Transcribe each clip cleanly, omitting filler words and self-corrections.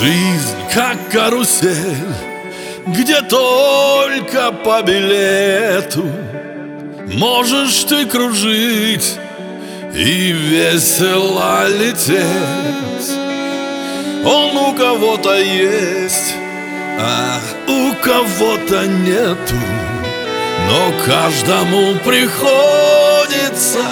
Жизнь как карусель, где только по билету можешь ты кружить и весело лететь. Он у кого-то есть, а у кого-то нету, но каждому приходится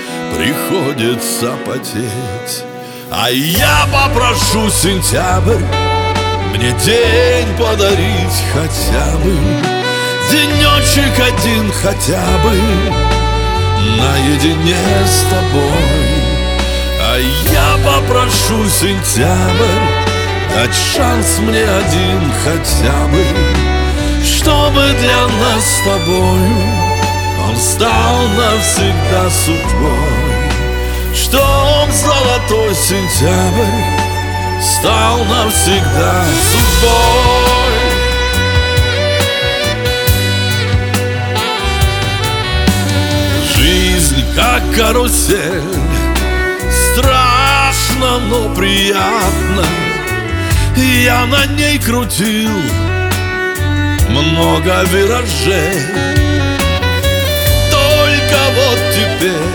потеть. А я попрошу сентябрь мне день подарить хотя бы, денечек один хотя бы наедине с тобой. А я попрошу сентябрь дать шанс мне один хотя бы, чтобы для нас с тобою он стал навсегда судьбой. Чтоб золотой сентябрь стал навсегда судьбой. Жизнь как карусель, страшно, но приятно. Я на ней крутил много виражей. Только вот теперь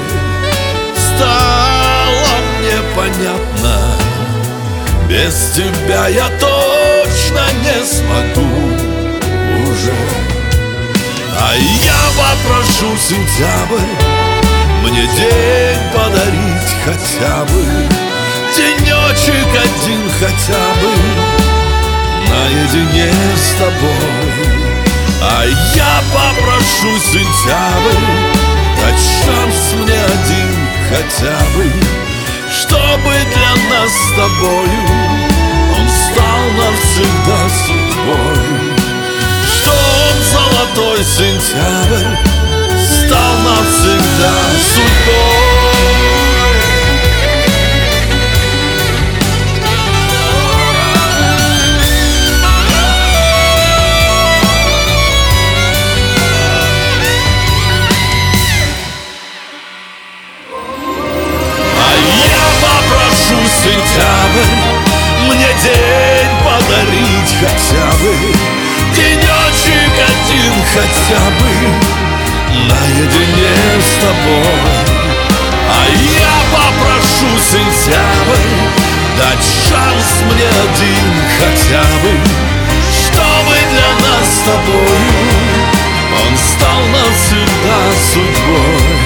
стало мне понятно, без тебя я точно не смогу уже. А я попрошу сентябрь мне день подарить хотя бы, денечек один хотя бы наедине с тобой. А я попрошу сентябрь дать шанс мне один хотя бы, чтобы для нас с тобою он стал навсегда судьбой. Чтоб золотой сентябрь стал навсегда судьбой. Сентябрь мне день подарить хотя бы, денечек один хотя бы наедине с тобой. А я попрошу сентябрь дать шанс мне один хотя бы, чтобы для нас с тобою он стал навсегда судьбой.